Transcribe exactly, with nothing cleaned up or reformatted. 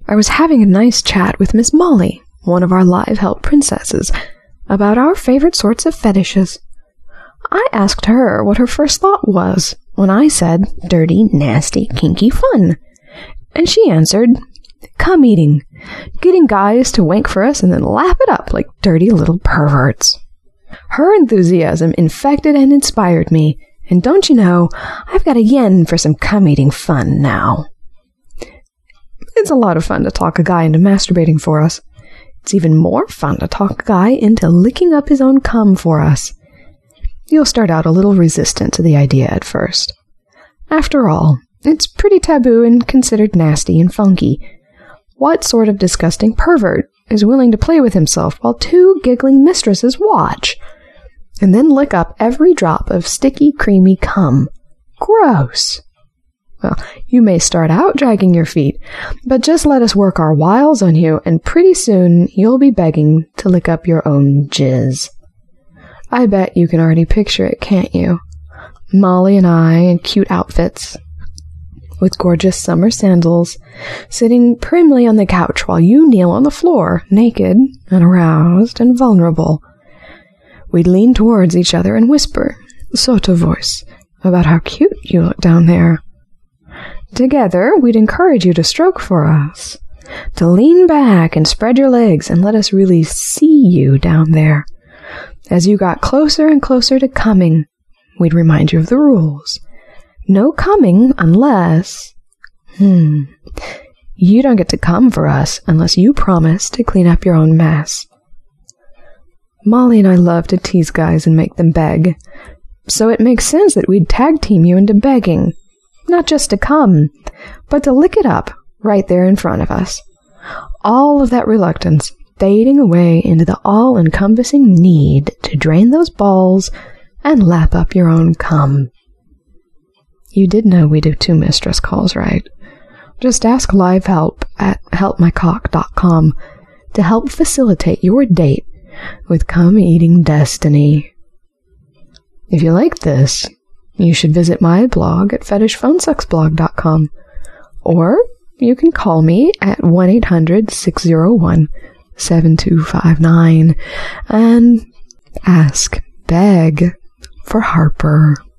I was having a nice chat with Miss Molly, one of our live help princesses, about our favorite sorts of fetishes. I asked her what her first thought was when I said dirty, nasty, kinky fun. And she answered, cum eating, getting guys to wank for us and then lap it up like dirty little perverts. Her enthusiasm infected and inspired me, and don't you know, I've got a yen for some cum-eating fun now. It's a lot of fun to talk a guy into masturbating for us. It's even more fun to talk a guy into licking up his own cum for us. You'll start out a little resistant to the idea at first. After all, it's pretty taboo and considered nasty and funky. What sort of disgusting pervert is willing to play with himself while two giggling mistresses watch, and then lick up every drop of sticky, creamy cum? Gross! Well, you may start out dragging your feet, but just let us work our wiles on you, and pretty soon you'll be begging to lick up your own jizz. I bet you can already picture it, can't you? Molly and I in cute outfits, with gorgeous summer sandals, sitting primly on the couch while you kneel on the floor, naked and aroused and vulnerable. We'd lean towards each other and whisper, sotto voice, about how cute you look down there. Together, we'd encourage you to stroke for us, to lean back and spread your legs and let us really see you down there. As you got closer and closer to coming, we'd remind you of the rules. No coming unless... Hmm... You don't get to come for us unless you promise to clean up your own mess. Molly and I love to tease guys and make them beg, so it makes sense that we'd tag team you into begging. Not just to come, but to lick it up right there in front of us. All of that reluctance fading away into the all-encompassing need to drain those balls and lap up your own cum. You did know we do two mistress calls, right? Just ask Live Help at help my cock dot com to help facilitate your date with cum-eating destiny. If you like this, you should visit my blog at fetish phone sex blog dot com, or you can call me at one eight hundred, six oh one, seven two five nine and ask, beg for Harper.